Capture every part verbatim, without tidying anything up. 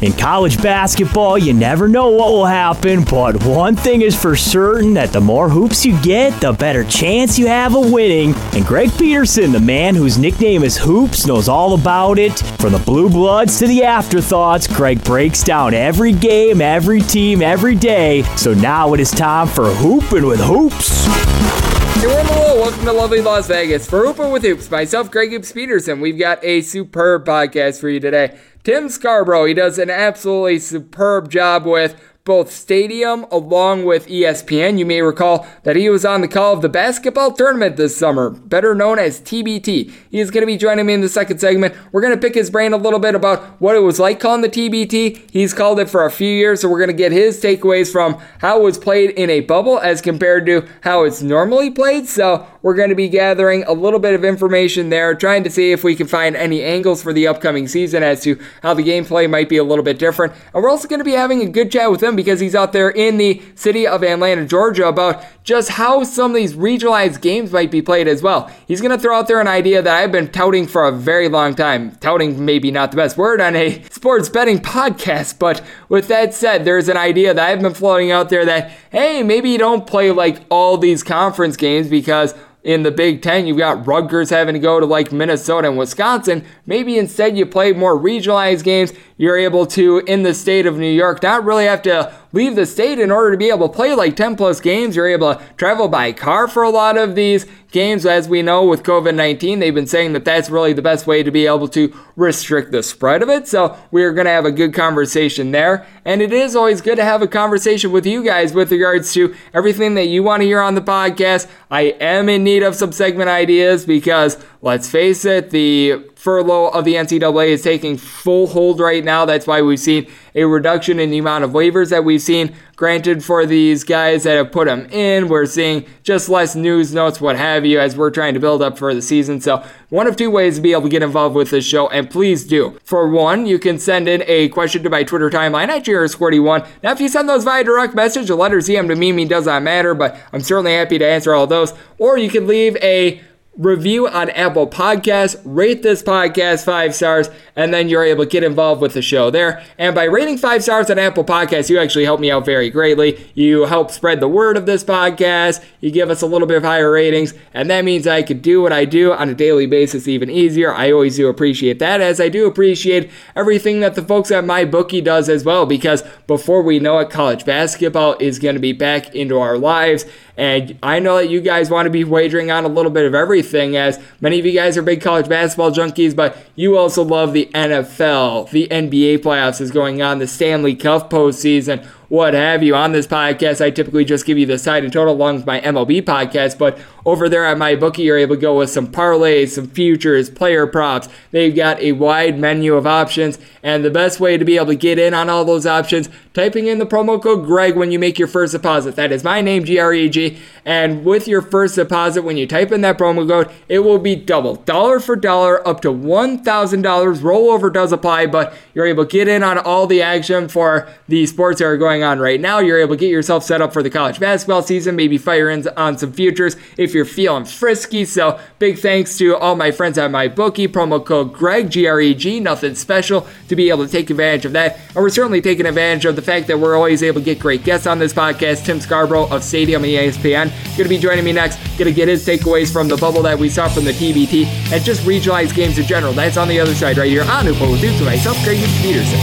In college basketball, you never know what will happen, but one thing is for certain, that the more hoops you get, the better chance you have of winning. And Greg Peterson, the man whose nickname is Hoops, knows all about it. From the Blue Bloods to the afterthoughts, Greg breaks down every game, every team, every day. So now it is time for Hoopin' with Hoops. Hey, hello, welcome to lovely Las Vegas. For Hoopin' with Hoops, myself, Greg Hoops Peterson, we've got a superb podcast for you today. Tim Scarborough, he does an absolutely superb job with both Stadium along with E S P N. You may recall that he was on the call of the basketball tournament this summer, better known as T B T. He is going to be joining me in the second segment. We're going to pick his brain a little bit about what it was like calling the T B T. He's called it for a few years, so we're going to get his takeaways from how it was played in a bubble as compared to how it's normally played. So we're going to be gathering a little bit of information there, trying to see if we can find any angles for the upcoming season as to how the gameplay might be a little bit different. And we're also going to be having a good chat with him because he's out there in the city of Atlanta, Georgia, about just how some of these regionalized games might be played as well. He's going to throw out there an idea that I've been touting for a very long time. Touting maybe not the best word on a sports betting podcast, but with that said, there's an idea that I've been floating out there that, hey, maybe you don't play like all these conference games because in the Big Ten, you've got Rutgers having to go to like Minnesota and Wisconsin. Maybe instead you play more regionalized games. You're able to, in the state of New York, not really have to leave the state in order to be able to play like ten plus games. You're able to travel by car for a lot of these games. As we know with covid nineteen, they've been saying that that's really the best way to be able to restrict the spread of it. So we're going to have a good conversation there. And it is always good to have a conversation with you guys with regards to everything that you want to hear on the podcast. I am in need of some segment ideas because, let's face it, the furlough of the N C double A is taking full hold right now. That's why we've seen a reduction in the amount of waivers that we've seen granted for these guys that have put them in. We're seeing just less news notes, what have you, as we're trying to build up for the season. So one of two ways to be able to get involved with this show, and please do. For one, you can send in a question to my Twitter timeline at J R S forty-one. Now, if you send those via direct message, a letter Z M to me, me does not matter, but I'm certainly happy to answer all those. Or you can leave a review on Apple Podcasts, rate this podcast five stars, and then you're able to get involved with the show there. And by rating five stars on Apple Podcasts, you actually help me out very greatly. You help spread the word of this podcast. You give us a little bit of higher ratings, and that means I could do what I do on a daily basis even easier. I always do appreciate that, as I do appreciate everything that the folks at MyBookie does as well, because before we know it, college basketball is going to be back into our lives. And I know that you guys want to be wagering on a little bit of everything, as many of you guys are big college basketball junkies, but you also love the N F L. The N B A playoffs is going on, the Stanley Cup postseason, what have you. On this podcast, I typically just give you the side and total along with my M L B podcast, but over there at MyBookie, you're able to go with some parlays, some futures, player props. They've got a wide menu of options, and the best way to be able to get in on all those options, typing in the promo code Greg when you make your first deposit. That is my name, G R E G, and with your first deposit, when you type in that promo code, it will be double, dollar for dollar, up to one thousand dollars. Rollover does apply, but you're able to get in on all the action for the sports that are going on right now. You're able to get yourself set up for the college basketball season, maybe fire in on some futures if you're feeling frisky. So big thanks to all my friends at MyBookie. Promo code Greg, G R E G, nothing special to be able to take advantage of that. And we're certainly taking advantage of the fact that we're always able to get great guests on this podcast. Tim Scarborough of Stadium and E S P N going to be joining me next. Going to get his takeaways from the bubble that we saw from the T B T and just regionalized games in general. That's on the other side right here on Hoopin' with Hoops with myself, Greg Peterson.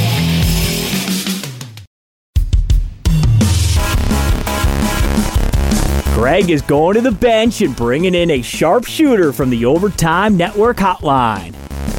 Greg is going to the bench and bringing in a sharpshooter from the Overtime Network hotline.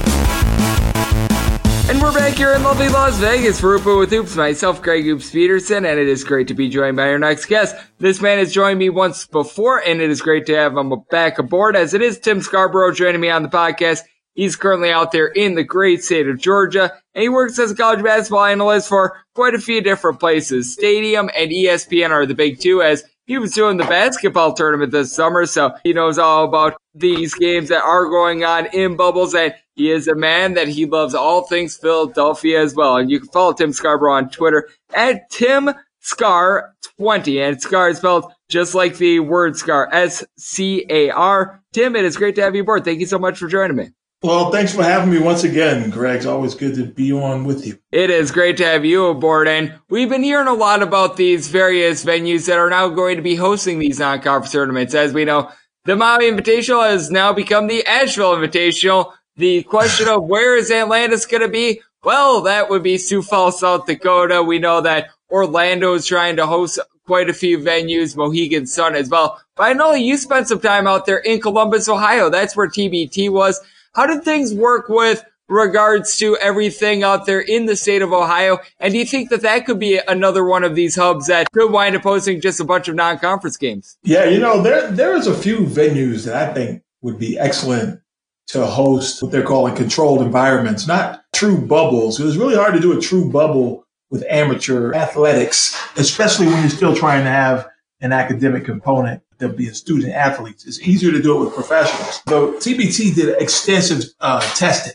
And we're back here in lovely Las Vegas for Hoopin' with Hoops. Myself, Greg Hoops Peterson, and it is great to be joined by our next guest. This man has joined me once before, and it is great to have him back aboard, as it is Tim Scarborough joining me on the podcast. He's currently out there in the great state of Georgia, and he works as a college basketball analyst for quite a few different places. Stadium and E S P N are the big two, as he was doing the basketball tournament this summer, so he knows all about these games that are going on in bubbles, and he is a man that he loves all things Philadelphia as well. And you can follow Tim Scarborough on Twitter at Tim Scar twenty, and Scar is spelled just like the word Scar, S C A R. Tim, it is great to have you aboard. Thank you so much for joining me. Well, thanks for having me once again, Greg. It's always good to be on with you. It is great to have you aboard, and we've been hearing a lot about these various venues that are now going to be hosting these non-conference tournaments. As we know, the Maui Invitational has now become the Asheville Invitational. The question of where is Atlantis going to be? Well, that would be Sioux Falls, South Dakota. We know that Orlando is trying to host quite a few venues, Mohegan Sun as well. But I know you spent some time out there in Columbus, Ohio. That's where T B T was. How did things work with regards to everything out there in the state of Ohio? And do you think that that could be another one of these hubs that could wind up hosting just a bunch of non-conference games? Yeah, you know, there there's a few venues that I think would be excellent to host what they're calling controlled environments, not true bubbles. It was really hard to do a true bubble with amateur athletics, especially when you're still trying to have an academic component to be a student athlete. It's easier to do it with professionals. So T B T did extensive uh, testing,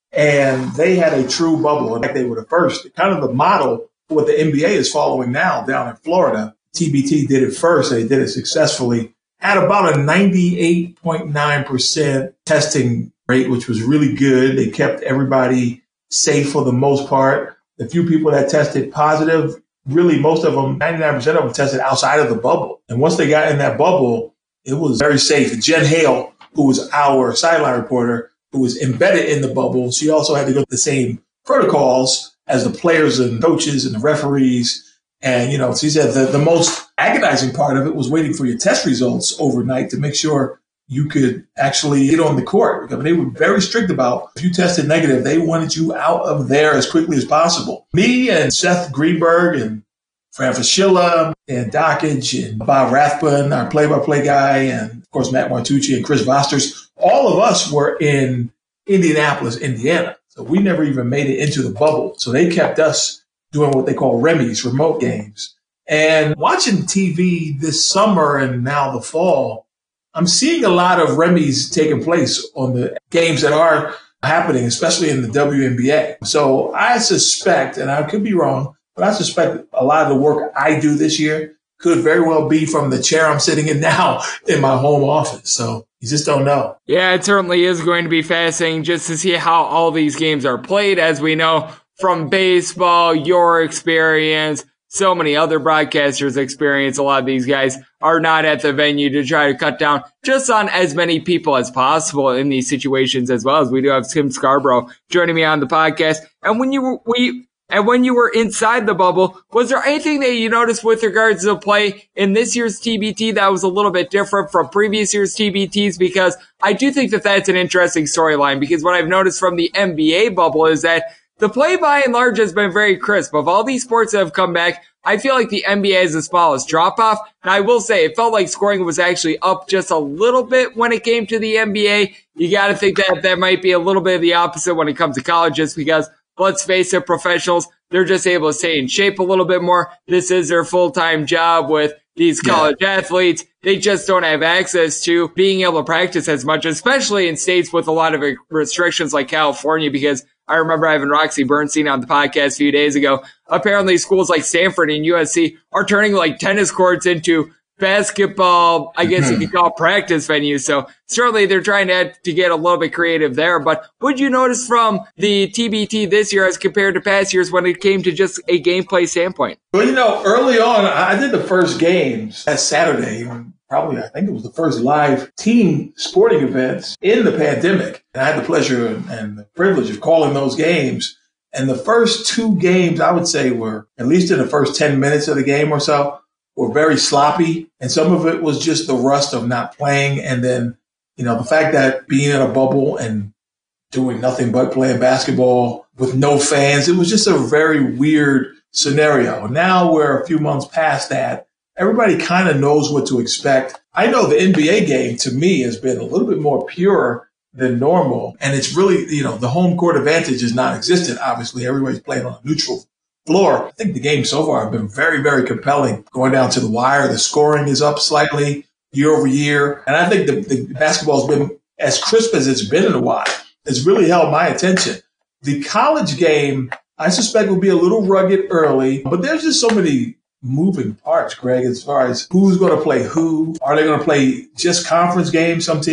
and they had a true bubble. In fact, they were the first, kind of the model for what the N B A is following now down in Florida. T B T did it first. They did it successfully. Had about a ninety-eight point nine percent testing rate, which was really good. They kept everybody safe for the most part. The few people that tested positive, really most of them, ninety-nine percent of them tested outside of the bubble. And once they got in that bubble, it was very safe. Jen Hale, who was our sideline reporter, who was embedded in the bubble, she also had to go through the same protocols as the players and coaches and the referees. And, you know, she said that the most agonizing part of it was waiting for your test results overnight to make sure you could actually get on the court. I mean, they were very strict about if you tested negative, they wanted you out of there as quickly as possible. Me and Seth Greenberg and Fran Fraschilla and Dockage and Bob Rathbun, our play-by-play guy, and, of course, Matt Martucci and Chris Vosters, all of us were in Indianapolis, Indiana. So we never even made it into the bubble. So they kept us doing what they call remis, remote games. And watching T V this summer and now the fall, I'm seeing a lot of remis taking place on the games that are happening, especially in the W N B A. So I suspect, and I could be wrong, but I suspect a lot of the work I do this year could very well be from the chair I'm sitting in now in my home office. So you just don't know. Yeah, it certainly is going to be fascinating just to see how all these games are played. As we know from baseball, your experience, so many other broadcasters' experience, a lot of these guys are not at the venue to try to cut down just on as many people as possible in these situations, as well as we do have Tim Scarborough joining me on the podcast. And when you were, we, and when you were inside the bubble, was there anything that you noticed with regards to play in this year's T B T that was a little bit different from previous year's T B Ts? Because I do think that that's an interesting storyline, because what I've noticed from the N B A bubble is that the play by and large has been very crisp. Of all these sports that have come back, I feel like the N B A is the smallest drop off. And I will say it felt like scoring was actually up just a little bit when it came to the N B A. You got to think that that might be a little bit of the opposite when it comes to college, just because, let's face it, professionals, they're just able to stay in shape a little bit more. This is their full-time job with these college yeah. athletes. They just don't have access to being able to practice as much, especially in states with a lot of restrictions like California, because I remember having Roxy Bernstein on the podcast a few days ago. Apparently schools like Stanford and U S C are turning like tennis courts into basketball, I guess you could call practice venues. So certainly they're trying to, to get a little bit creative there. But what did you notice from the T B T this year as compared to past years when it came to just a gameplay standpoint? Well, you know, early on, I did the first games that Saturday. Probably, I think it was the first live team sporting events in the pandemic. And I had the pleasure and the privilege of calling those games. And the first two games, I would say, were, at least in the first ten minutes of the game or so, were very sloppy. And some of it was just the rust of not playing. And then, you know, the fact that being in a bubble and doing nothing but playing basketball with no fans, it was just a very weird scenario. Now we're a few months past that. Everybody kind of knows what to expect. I know the N B A game, to me, has been a little bit more pure than normal. And it's really, you know, the home court advantage is non-existent. Obviously, everybody's playing on a neutral floor. I think the games so far have been very, very compelling. Going down to the wire, the scoring is up slightly year over year. And I think the, the basketball has been as crisp as it's been in a while. It's really held my attention. The college game, I suspect, will be a little rugged early, but there's just so many moving parts, Greg, as far as who's going to play who. Are they going to play just conference games? Some teams,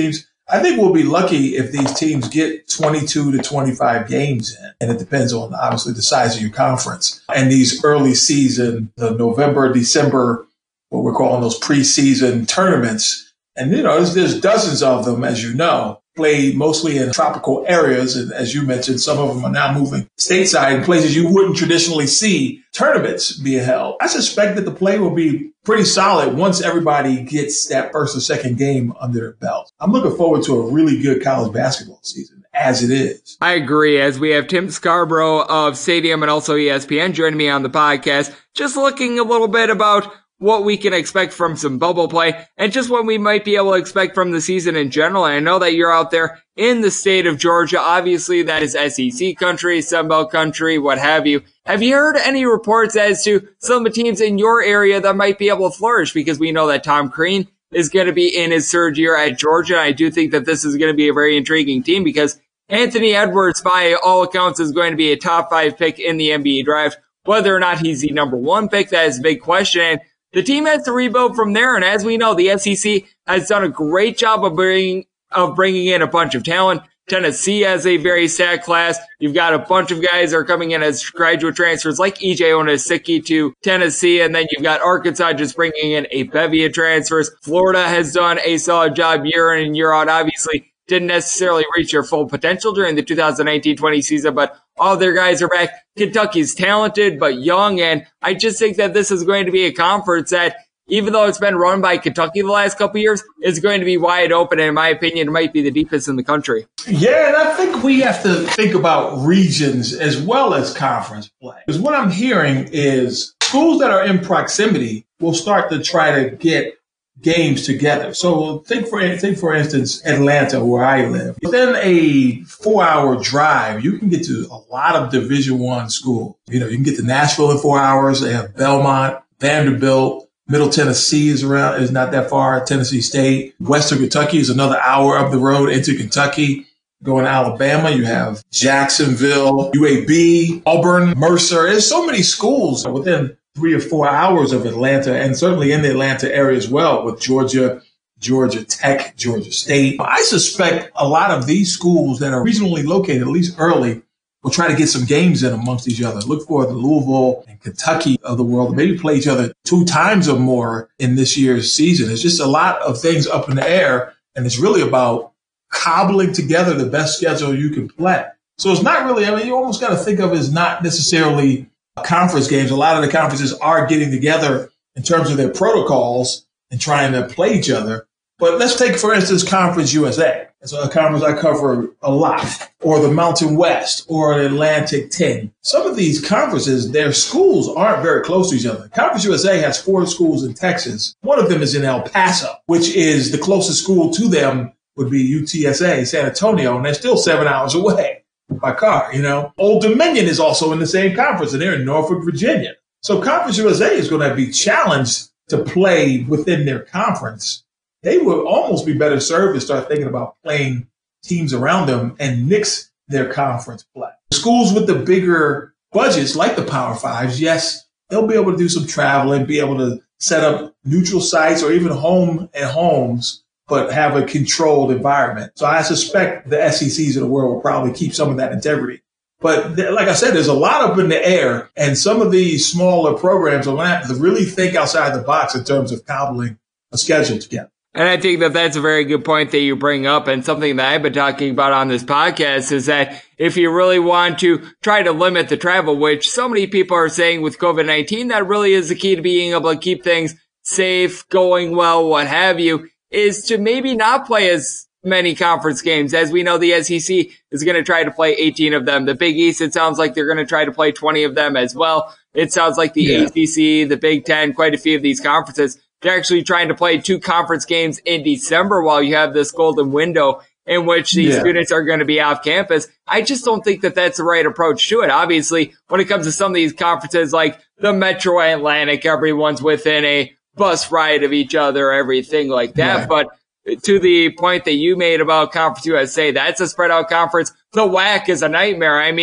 I think we'll be lucky if these teams get twenty-two to twenty-five games in. And it depends on, obviously, the size of your conference. And these early season, the November, December, what we're calling those preseason tournaments. And, you know, there's, there's dozens of them, as you know, played mostly in tropical areas. And as you mentioned, some of them are now moving stateside in places you wouldn't traditionally see tournaments being held. I suspect that the play will be pretty solid once everybody gets that first or second game under their belt. I'm looking forward to a really good college basketball season as it is. I agree, as we have Tim Scarborough of Stadium and also E S P N joining me on the podcast, just looking a little bit about what we can expect from some bubble play and just what we might be able to expect from the season in general. And I know that you're out there in the state of Georgia. Obviously, that is S E C country, Sun Belt country, what have you. Have you heard any reports as to some of the teams in your area that might be able to flourish? Because we know that Tom Crean is going to be in his third year at Georgia. I do think that this is going to be a very intriguing team because Anthony Edwards, by all accounts, is going to be a top five pick in the N B A draft. Whether or not he's the number one pick, that is a big question. And the team has to rebuild from there, and as we know, the S E C has done a great job of bringing of bringing in a bunch of talent. Tennessee has a very stacked class. You've got a bunch of guys that are coming in as graduate transfers like E J Onosicki to Tennessee, and then you've got Arkansas just bringing in a bevy of transfers. Florida has done a solid job year in and year out. Obviously, didn't necessarily reach their full potential during the two thousand nineteen twenty season, but all their guys are back. Kentucky's talented but young, and I just think that this is going to be a conference that, even though it's been run by Kentucky the last couple of years, is going to be wide open, and in my opinion, it might be the deepest in the country. Yeah, and I think we have to think about regions as well as conference play. Because what I'm hearing is schools that are in proximity will start to try to get games together. So think for think for instance, Atlanta, where I live. Within a four-hour drive, you can get to a lot of Division One schools. You know, you can get to Nashville in four hours. They have Belmont, Vanderbilt, Middle Tennessee is around is not that far. Tennessee State, Western Kentucky is another hour up the road into Kentucky. Going to Alabama, you have Jacksonville, U A B, Auburn, Mercer. There's so many schools within three or four hours of Atlanta, and certainly in the Atlanta area as well, with Georgia, Georgia Tech, Georgia State. I suspect a lot of these schools that are regionally located, at least early, will try to get some games in amongst each other. Look for the Louisville and Kentucky of the world, maybe play each other two times or more in this year's season. It's just a lot of things up in the air, and it's really about cobbling together the best schedule you can play. So it's not really, I mean, you almost got to think of it as not necessarily conference games. A lot of the conferences are getting together in terms of their protocols and trying to play each other. But let's take, for instance, Conference U S A. It's a conference I cover a lot, or the Mountain West, or the Atlantic ten. Some of these conferences, their schools aren't very close to each other. Conference U S A has four schools in Texas. One of them is in El Paso, which is the closest school to them would be U T S A, San Antonio, and they're still seven hours away by car, you know. Old Dominion is also in the same conference, and they're in Norfolk, Virginia. So Conference U S A is going to be challenged to play within their conference. They would almost be better served to start thinking about playing teams around them and mix their conference play. Schools with the bigger budgets, like the Power Fives, yes, they'll be able to do some traveling, be able to set up neutral sites or even home and homes, but have a controlled environment. So I suspect the S E Cs of the world will probably keep some of that integrity. But th- like I said, there's a lot up in the air, and some of these smaller programs are going to have to really think outside the box in terms of cobbling a schedule together. And I think that that's a very good point that you bring up, and something that I've been talking about on this podcast is that if you really want to try to limit the travel, which so many people are saying with COVID nineteen, that really is the key to being able to keep things safe, going well, what have you, is to maybe not play as many conference games. As we know, the S E C is going to try to play eighteen of them. The Big East, it sounds like they're going to try to play twenty of them as well. It sounds like the yeah. A C C, the Big Ten, quite a few of these conferences, they're actually trying to play two conference games in December while you have this golden window in which these yeah. students are going to be off campus. I just don't think that that's the right approach to it. Obviously, when it comes to some of these conferences like the Metro Atlantic, everyone's within a bus ride of each other, everything like that. Right. But to the point that you made about Conference U S A, that's a spread out conference. The W A C is a nightmare. I mean,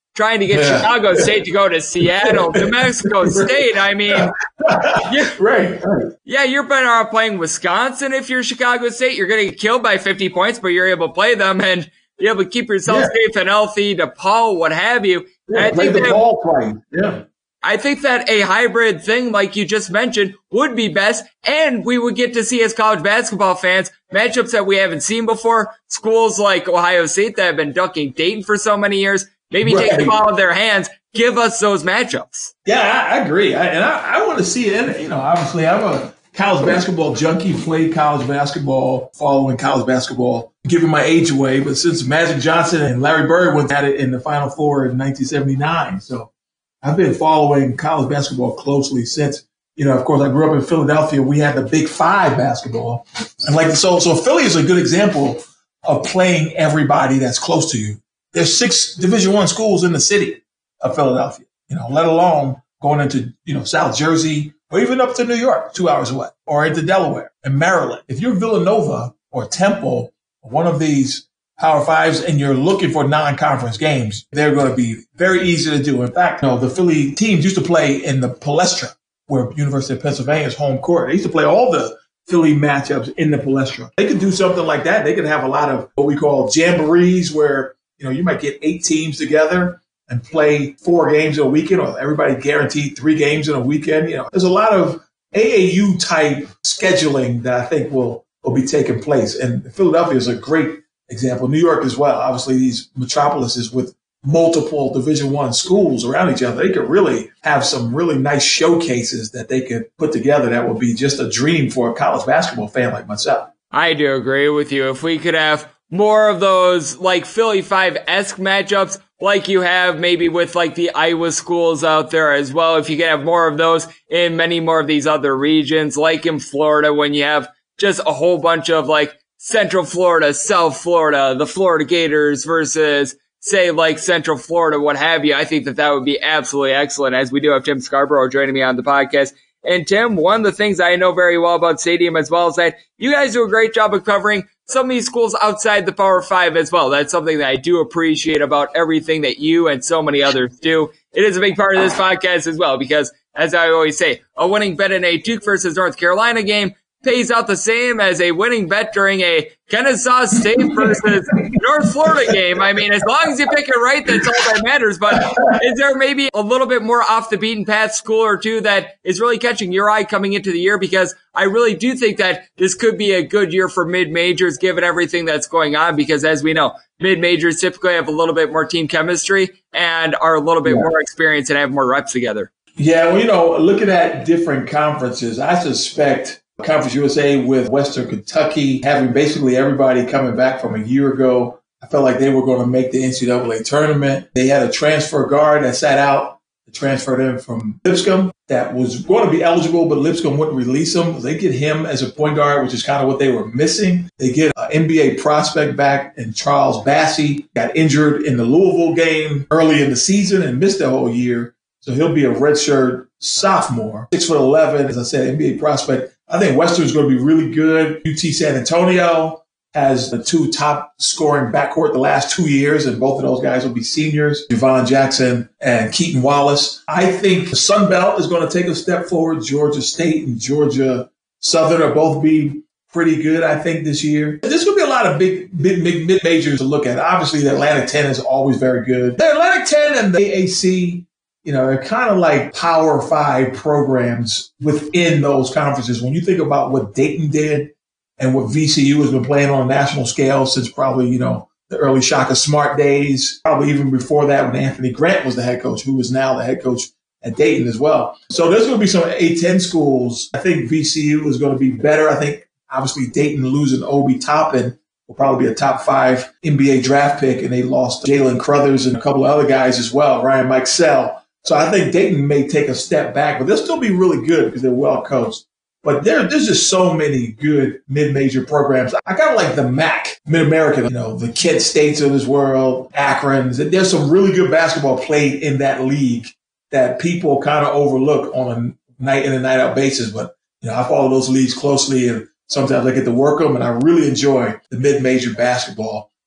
trying to get Yeah. Chicago State to go to Seattle, New Mexico State. I mean, right, right. Yeah, you're better off playing Wisconsin if you're Chicago State. You're going to get killed by fifty points, but you're able to play them and you're able to keep yourself Yeah. safe and healthy, DePaul, what have you. Yeah, I play think the that, ball play. Yeah. I think that a hybrid thing, like you just mentioned, would be best, and we would get to see, as college basketball fans, matchups that we haven't seen before. Schools like Ohio State that have been ducking Dayton for so many years, maybe Right. take the ball in their hands, give us those matchups. Yeah, I, I agree. I, and I, I want to see it. And, you know, obviously, I'm a college basketball junkie, played college basketball, following college basketball, giving my age away. But since Magic Johnson and Larry Bird went at it in the Final Four in nineteen seventy-nine. So I've been following college basketball closely since, you know, of course, I grew up in Philadelphia. We had the Big Five basketball. And like, so, so Philly is a good example of playing everybody that's close to you. There's six Division One schools in the city of Philadelphia, you know, let alone going into, you know, South Jersey or even up to New York, two hours away, or into Delaware and Maryland. If you're Villanova or Temple, or one of these Power Fives, and you're looking for non-conference games, they're going to be very easy to do. In fact, you know, the Philly teams used to play in the Palestra, where University of Pennsylvania's home court. They used to play all the Philly matchups in the Palestra. They could do something like that. They could have a lot of what we call jamborees, where, you know, you might get eight teams together and play four games in a weekend, or everybody guaranteed three games in a weekend. You know, there's a lot of A A U type scheduling that I think will, will be taking place. And Philadelphia is a great example. New York as well. Obviously, these metropolises with multiple Division One schools around each other, they could really have some really nice showcases that they could put together that would be just a dream for a college basketball fan like myself. I do agree with you. If we could have more of those like Philly five-esque matchups like you have maybe with like the Iowa schools out there as well, if you could have more of those in many more of these other regions, like in Florida when you have just a whole bunch of like Central Florida, South Florida, the Florida Gators versus say like Central Florida, what have you. I think that that would be absolutely excellent, as we do have Tim Scarborough joining me on the podcast. And Tim, one of the things I know very well about Stadium as well is that you guys do a great job of covering some of these schools outside the Power Five as well. That's something that I do appreciate about everything that you and so many others do. It is a big part of this podcast as well, because as I always say, a winning bet in a Duke versus North Carolina game pays out the same as a winning bet during a Kennesaw State versus North Florida game. I mean, as long as you pick it right, that's all that matters. But is there maybe a little bit more off the beaten path school or two that is really catching your eye coming into the year? Because I really do think that this could be a good year for mid-majors given everything that's going on, because as we know, mid-majors typically have a little bit more team chemistry and are a little bit yeah. more experienced and have more reps together. Yeah, well, you know, looking at different conferences, I suspect Conference U S A with Western Kentucky having basically everybody coming back from a year ago. I felt like they were going to make the N C double A tournament. They had a transfer guard that sat out, transferred in from Lipscomb, that was going to be eligible, but Lipscomb wouldn't release him. They get him as a point guard, which is kind of what they were missing. They get an N B A prospect back in Charles Bassey, got injured in the Louisville game early in the season and missed the whole year. So he'll be a redshirt sophomore, six foot eleven, as I said, N B A prospect. I think Western's going to be really good. U T San Antonio has the two top scoring backcourt the last two years, and both of those guys will be seniors, Javon Jackson and Keaton Wallace. I think the Sun Belt is going to take a step forward. Georgia State and Georgia Southern will both be pretty good, I think, this year. There's going to be a lot of big, big, big mid-majors to look at. Obviously, the Atlantic ten is always very good. The Atlantic ten and the A A C, you know, they're kind of like Power Five programs within those conferences. When you think about what Dayton did and what V C U has been playing on a national scale since probably, you know, the early Shaka Smart days, probably even before that when Anthony Grant was the head coach, who is now the head coach at Dayton as well. So there's going to be some A ten schools. I think V C U is going to be better. I think obviously Dayton losing Obi Toppin will probably be a top five N B A draft pick, and they lost Jalen Crothers and a couple of other guys as well, Ryan Mikesell. So I think Dayton may take a step back, but they'll still be really good because they're well coached. But there, there's just so many good mid-major programs. I kind of like the M A C, Mid-American, you know, the Kent States of this world, Akron. There's some really good basketball played in that league that people kind of overlook on a night in and night out basis. But, you know, I follow those leagues closely, and sometimes I get to work them, and I really enjoy the mid-major basketball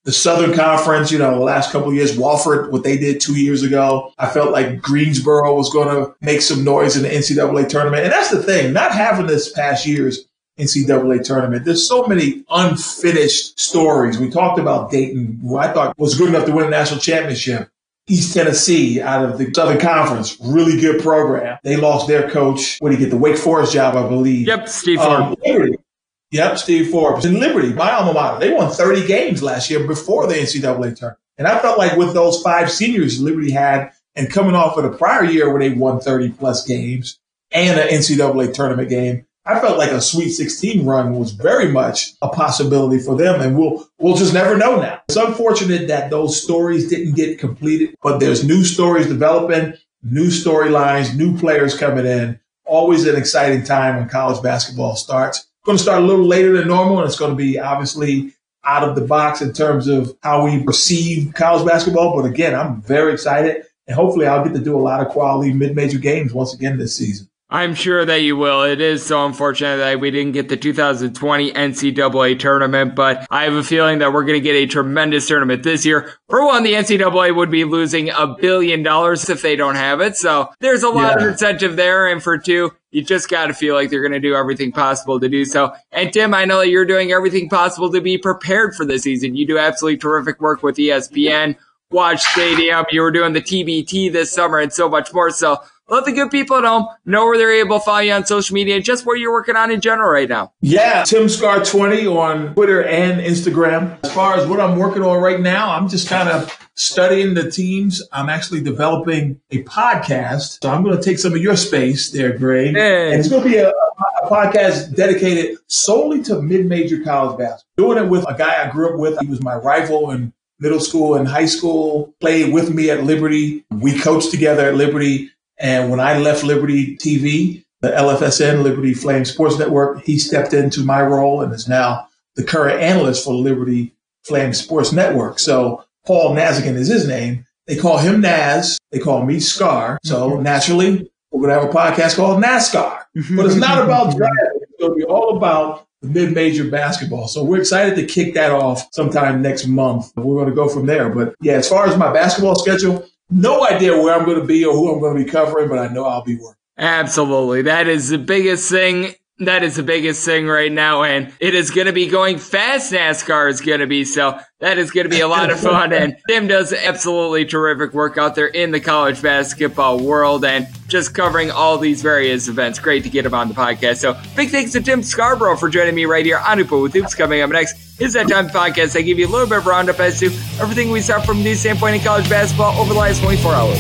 The Southern Conference, you know, the last couple of years, Wofford, what they did two years ago, I felt like Greensboro was going to make some noise in the N C double A tournament. And that's the thing, not having this past year's N C double A tournament. There's so many unfinished stories. We talked about Dayton, who I thought was good enough to win a national championship. East Tennessee out of the Southern Conference, really good program. They lost their coach. What did he get? The Wake Forest job, I believe. Yep, Steve Forbes. Um, Yep, Steve Forbes. And Liberty, my alma mater, they won thirty games last year before the N C double A tournament. And I felt like with those five seniors Liberty had, and coming off of the prior year where they won thirty-plus games and an N C double A tournament game, I felt like a Sweet sixteen run was very much a possibility for them, and we'll we'll just never know now. It's unfortunate that those stories didn't get completed, but there's new stories developing, new storylines, new players coming in. Always an exciting time when college basketball starts. Going to start a little later than normal, and it's going to be obviously out of the box in terms of how we perceive college basketball. But again, I'm very excited, and hopefully I'll get to do a lot of quality mid-major games once again this season. I'm sure that you will. It is so unfortunate that we didn't get the two thousand twenty N C double A tournament, but I have a feeling that we're going to get a tremendous tournament this year. For one, the N C double A would be losing a billion dollars if they don't have it, so there's a lot yeah. of incentive there. And for two, you just got to feel like they're going to do everything possible to do so. And Tim, I know that you're doing everything possible to be prepared for the season. You do absolutely terrific work with E S P N, Watch Stadium. You were doing the T B T this summer and so much more. So let the good people at home know where they're able to follow you on social media, just what you're working on in general right now. Yeah, Tim Scar twenty on Twitter and Instagram. As far as what I'm working on right now, I'm just kind of studying the teams. I'm actually developing a podcast. So I'm going to take some of your space there, Greg. Hey. And it's going to be a, a podcast dedicated solely to mid-major college basketball. Doing it with a guy I grew up with. He was my rival in middle school and high school, played with me at Liberty. We coached together at Liberty. And when I left Liberty T V, the L F S N, Liberty Flame Sports Network, he stepped into my role and is now the current analyst for Liberty Flame Sports Network. So Paul Nazigan is his name. They call him Naz. They call me Scar. So naturally, we're going to have a podcast called NASCAR. But it's not about driving. It's going to be all about the mid-major basketball. So we're excited to kick that off sometime next month. We're going to go from there. But yeah, as far as my basketball schedule, no idea where I'm going to be or who I'm going to be covering, but I know I'll be working. Absolutely. That is the biggest thing. That is the biggest thing right now, and it is going to be going fast. NASCAR is going to be, so that is going to be a lot of fun, and Tim does absolutely terrific work out there in the college basketball world and just covering all these various events. Great to get him on the podcast. So big thanks to Tim Scarborough for joining me right here on Hooper with Hoops. Coming up next is that time podcast. I give you a little bit of a roundup as to everything we saw from a news standpoint in college basketball over the last twenty-four hours.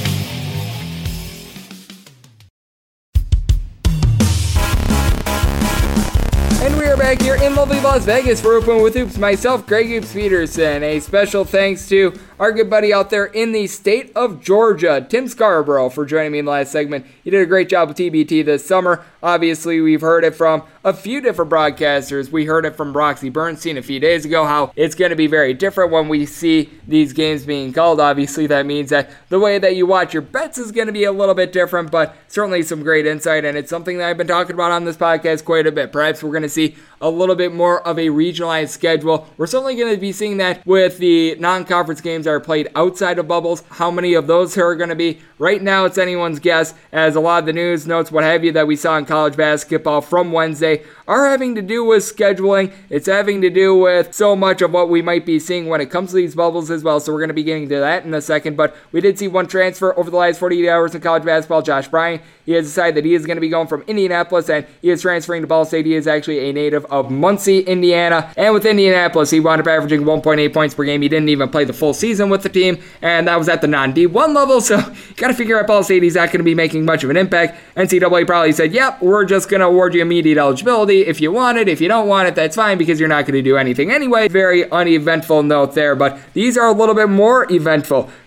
Back here in lovely Las Vegas for Open with Hoops, myself, Greg Hoops Peterson. A special thanks to our good buddy out there in the state of Georgia, Tim Scarborough, for joining me in the last segment. He did a great job with T B T this summer. Obviously, we've heard it from a few different broadcasters. We heard it from Broxy Bernstein a few days ago, how it's going to be very different when we see these games being called. Obviously, that means that the way that you watch your bets is going to be a little bit different, but certainly some great insight, and it's something that I've been talking about on this podcast quite a bit. Perhaps we're going to see a little bit more of a regionalized schedule. We're certainly going to be seeing that with the non-conference games that are played outside of bubbles. How many of those are going to be? Right now, it's anyone's guess, as a lot of the news, notes, what have you, that we saw in college basketball from Wednesday are having to do with scheduling. It's having to do with so much of what we might be seeing when it comes to these bubbles as well. So we're going to be getting to that in a second. But we did see one transfer over the last forty-eight hours in college basketball. Josh Bryant, he has decided that he is going to be going from Indianapolis and he is transferring to Ball State. He is actually a native of Muncie, Indiana. And with Indianapolis, he wound up averaging one point eight points per game. He didn't even play the full season with the team, and that was at the non D one level. So you got to figure out Ball State, he's not going to be making much of an impact. N C double A probably said, yep, we're just going to award you immediate eligibility if you want it. If you don't want it, that's fine, because you're not going to do anything anyway. Very uneventful note there, but these are a little bit more eventful.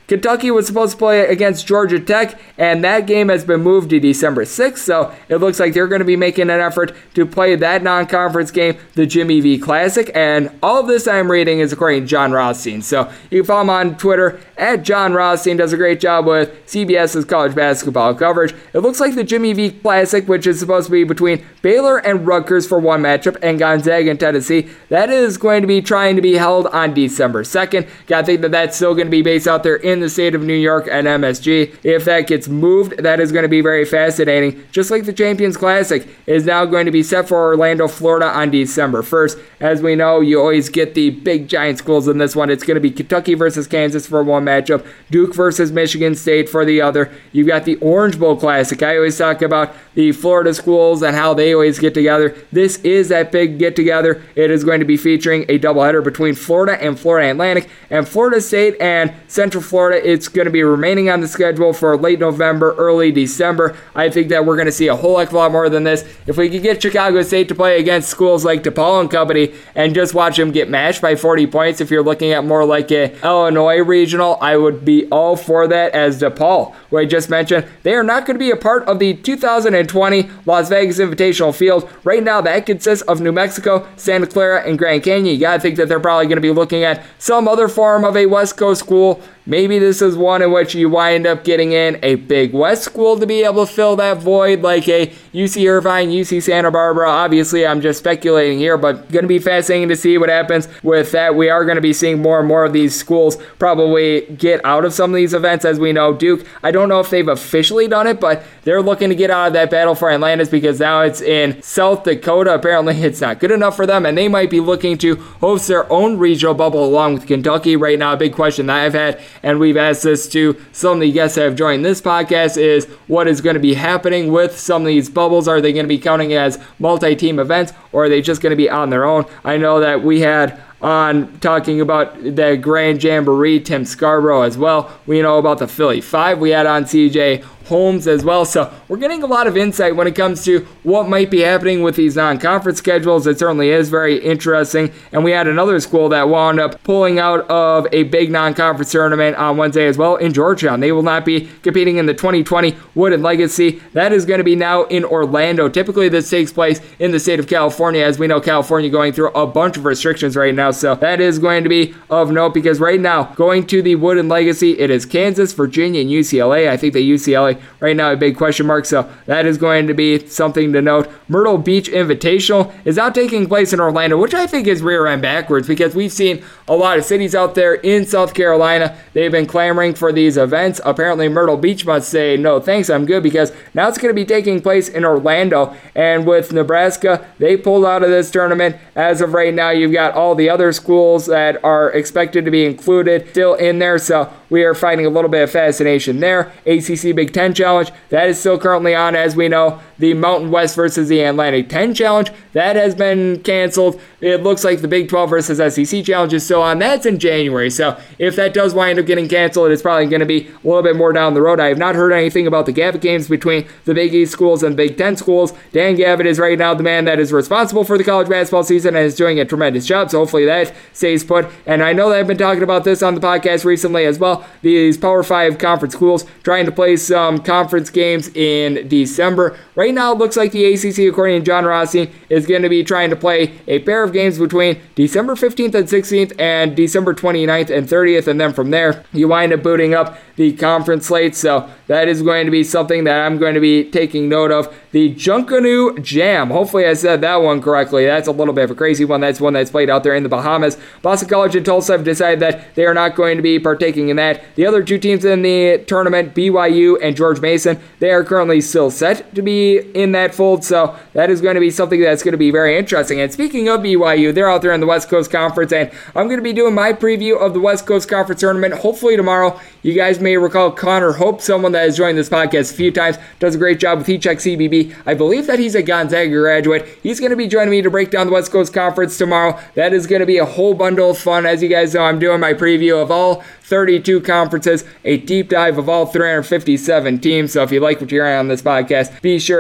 Kentucky was supposed to play against Georgia Tech, and that game has been moved to December sixth, so it looks like they're going to be making an effort to play that non-conference game, the Jimmy V Classic, and all of this I'm reading is according to John Rothstein. So you can follow him on Twitter at John Rothstein, does a great job with CBS's college basketball coverage. It looks like the Jimmy V Classic, which is supposed to be between Baylor and Rutgers for one matchup, and Gonzaga and Tennessee, that is going to be trying to be held on December second. Gotta think that that's still going to be based out there in the state of New York at M S G. If that gets moved, that is going to be very fascinating. Just like the Champions Classic is now going to be set for Orlando, Florida on December first. As we know, you always get the big giant schools in this one. It's going to be Kentucky versus Kansas for one matchup, Duke versus Michigan State for the other. You've got the Orange Bowl Classic. I always talk about the Florida schools and how they always get together. This is that big get-together. It is going to be featuring a doubleheader between Florida and Florida Atlantic, and Florida State and Central Florida. It's going to be remaining on the schedule for late November, early December. I think that we're going to see a whole heck of a lot more than this. If we could get Chicago State to play against schools like DePaul and company and just watch them get mashed by forty points, if you're looking at more like a Illinois regional, I would be all for that, as DePaul, who I just mentioned, they are not going to be a part of the two thousand twenty Las Vegas Invitational Field. Right now, that consists of New Mexico, Santa Clara, and Grand Canyon. You got to think that they're probably going to be looking at some other form of a West Coast school. Maybe this is one in which you wind up getting in a big West school to be able to fill that void, like a U C Irvine, U C Santa Barbara. Obviously, I'm just speculating here, but going to be fascinating to see what happens with that. We are going to be seeing more and more of these schools probably get out of some of these events. As we know, Duke, I don't know if they've officially done it, but they're looking to get out of that battle for Atlantis because now it's in South Dakota. Apparently, it's not good enough for them, and they might be looking to host their own regional bubble along with Kentucky. Right now, a big question that I've had, and we've asked this to some of the guests that have joined this podcast, is what is going to be happening with some of these bubbles. Are they going to be counting as multi-team events, or are they just going to be on their own? I know that we had on talking about the Grand Jamboree, Tim Scarborough as well. We know about the Philly Five. We had on C J Holmes as well. So we're getting a lot of insight when it comes to what might be happening with these non-conference schedules. It certainly is very interesting. And we had another school that wound up pulling out of a big non-conference tournament on Wednesday as well in Georgetown. They will not be competing in the twenty twenty Wooden Legacy. That is going to be now in Orlando. Typically this takes place in the state of California. As we know, California going through a bunch of restrictions right now. So that is going to be of note because right now going to the Wooden Legacy, it is Kansas, Virginia, and U C L A. I think that U C L A right now a big question mark, so that is going to be something to note. Myrtle Beach Invitational is now taking place in Orlando, which I think is rear end backwards because we've seen a lot of cities out there in South Carolina. They've been clamoring for these events. Apparently Myrtle Beach must say no thanks, I'm good, because now it's going to be taking place in Orlando. And with Nebraska, they pulled out of this tournament. As of right now, you've got all the other schools that are expected to be included still in there, so we are finding a little bit of fascination there. A C C Big Ten Challenge, that is still currently on, as we know. The Mountain West versus the Atlantic ten Challenge, that has been canceled. It looks like the Big twelve versus S E C Challenge is still on. That's in January, so if that does wind up getting canceled, it's probably going to be a little bit more down the road. I have not heard anything about the Gavitt games between the Big East schools and the Big Ten schools. Dan Gavitt is right now the man that is responsible for the college basketball season and is doing a tremendous job, so hopefully that stays put. And I know that I've been talking about this on the podcast recently as well. These Power five conference schools trying to play some conference games in December. Right now, it looks like the A C C, according to John Rothstein, is going to be trying to play a pair of games between December fifteenth and sixteenth and December twenty-ninth and thirtieth, and then from there, you wind up booting up the conference slate, so that is going to be something that I'm going to be taking note of. The Junkanoo Jam, hopefully I said that one correctly. That's a little bit of a crazy one. That's one that's played out there in the Bahamas. Boston College and Tulsa have decided that they are not going to be partaking in that. The other two teams in the tournament, B Y U and George Mason, they are currently still set to be in that fold, so that is going to be something that's going to be very interesting. And speaking of B Y U, they're out there in the West Coast Conference, and I'm going to be doing my preview of the West Coast Conference tournament hopefully tomorrow. You guys may recall Connor Hope, someone that has joined this podcast a few times, does a great job with Heat Check C B B. I believe that he's a Gonzaga graduate. He's going to be joining me to break down the West Coast Conference tomorrow. That is going to be a whole bundle of fun. As you guys know, I'm doing my preview of all thirty-two conferences, a deep dive of all three hundred fifty-seven teams. So if you like what you're hearing on this podcast, be sure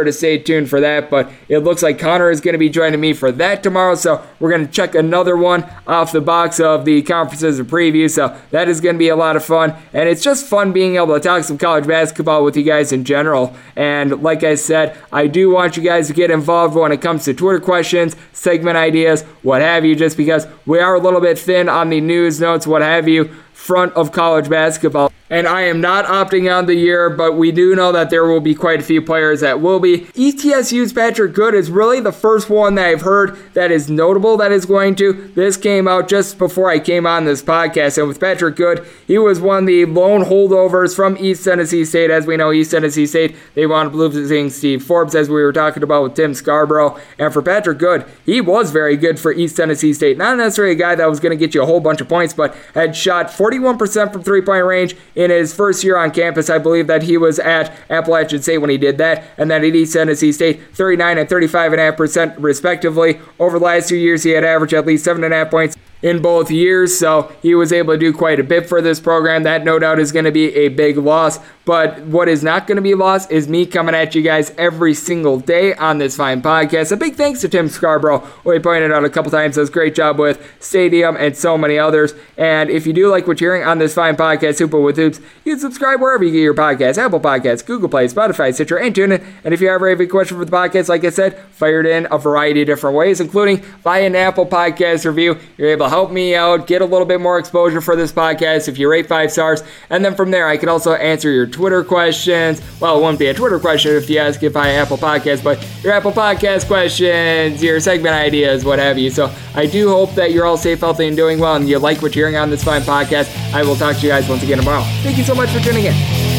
to stay tuned for that. But it looks like Connor is going to be joining me for that tomorrow. So we're going to check another one off the box of the conferences and preview. So that is going to be a lot of fun. And it's just fun being able to talk some college basketball with you guys in general. And like I said, I do want you guys to get involved when it comes to Twitter questions, segment ideas, what have you, just because we are a little bit thin on the news notes, what have you, front of college basketball. And I am not opting on the year, but we do know that there will be quite a few players that will be. E T S U's Patrick Good is really the first one that I've heard that is notable that is going to. This came out just before I came on this podcast, and with Patrick Good, he was one of the lone holdovers from East Tennessee State. As we know, East Tennessee State, they wound up losing Steve Forbes, as we were talking about with Tim Scarborough. And for Patrick Good, he was very good for East Tennessee State. Not necessarily a guy that was going to get you a whole bunch of points, but had shot forty-one percent from three-point range in his first year on campus. I believe that he was at Appalachian State when he did that, and then at East Tennessee State, thirty-nine and thirty-five point five percent respectively. Over the last two years, he had averaged at least seven point five points in both years, so he was able to do quite a bit for this program. That no doubt is going to be a big loss, but what is not going to be lost is me coming at you guys every single day on this fine podcast. A big thanks to Tim Scarborough, who I pointed out a couple times, does a great job with Stadium and so many others. And if you do like what you're hearing on this fine podcast, Hooper with Hoops, you can subscribe wherever you get your podcasts, Apple Podcasts, Google Play, Spotify, Stitcher, and TuneIn. And if you ever have a question for the podcast, like I said, fired in a variety of different ways, including via an Apple Podcast review. You're able to help me out, get a little bit more exposure for this podcast if you rate five stars. And then from there, I can also answer your Twitter questions. Well, it won't be a Twitter question if you ask it via Apple Podcasts, but your Apple Podcast questions, your segment ideas, what have you. So I do hope that you're all safe, healthy, and doing well, and you like what you're hearing on this fine podcast. I will talk to you guys once again tomorrow. Thank you so much for tuning in.